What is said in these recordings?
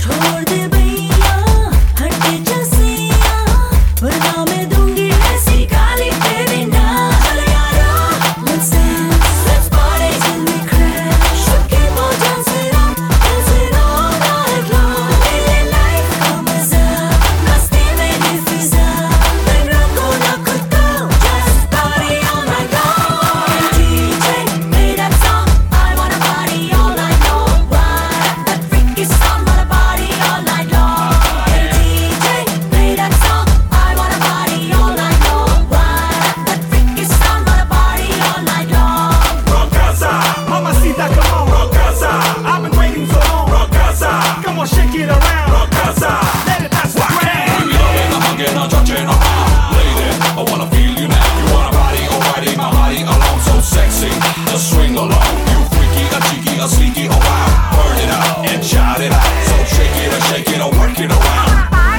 छोड़ दे भैया हटे जैसिया वरना मैं दूंगी ऐसी गाली तेरी ना चल यारा let's dance let's party till we crash so keep on dancing all night long तेरे life का मजा मस्ती में ही फिजा मैं रखूं ना खुद को just party all night long DJ play that song I wanna party all night long why that freaky song wanna party all night long hey DJ play that song I wanna party all night long why that freaky song wanna party all night long Rockasa, mamacita, come on, Rockasa. I've been waiting so long, Rockasa. Come on, shake it around, Rockasa. Let it dance with grand. I'm loving, I'm hugging, I'm touching around. Lady, I wanna feel you now. You wanna party, alrighty, my body alone, so sexy. Just swing along. You freaky, a cheeky, a sneaky, oh wow. Burn it up and shout it out. So shake it or work it around.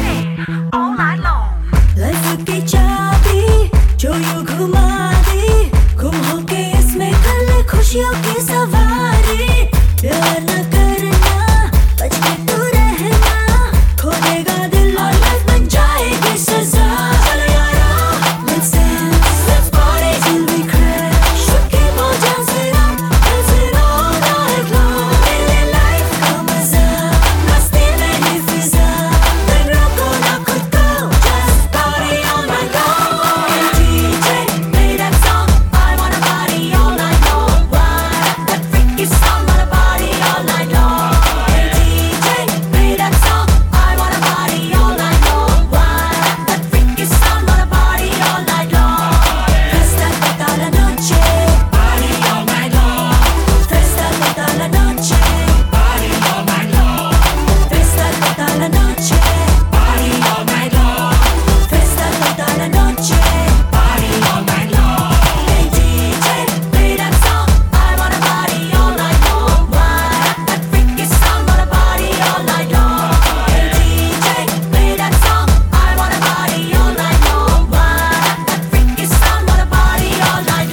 Life की चाबी जो यूं घुमा दी गुम होके इसमें कर ले खुशियों की सवारी प्यार न करना बच के तू रहना खोलेगा दिल और लाइफ बन जाएगी सजा चल यारा let's dance let's party till we crash so keep on dancing all night long तेरे लाइफ का मजा मस्ती में ही फिजा मैं रोको ना खुद को just party all night long hey DJ play that song I wanna party all night long why that freaky song wanna party all night long hey DJ play that song I wanna party all night long why that freaky song wanna party all night long Festa toda la noche party all night long Festa toda la noche party all night long Festa toda la noche party all night long Festa toda la noche party all night long Hey DJ play that song I wanna party all night long why that freaky song wanna party all night long Hey DJ play that song I wanna party all night long why that freaky song wanna party all night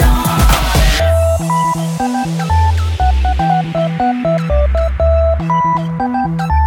long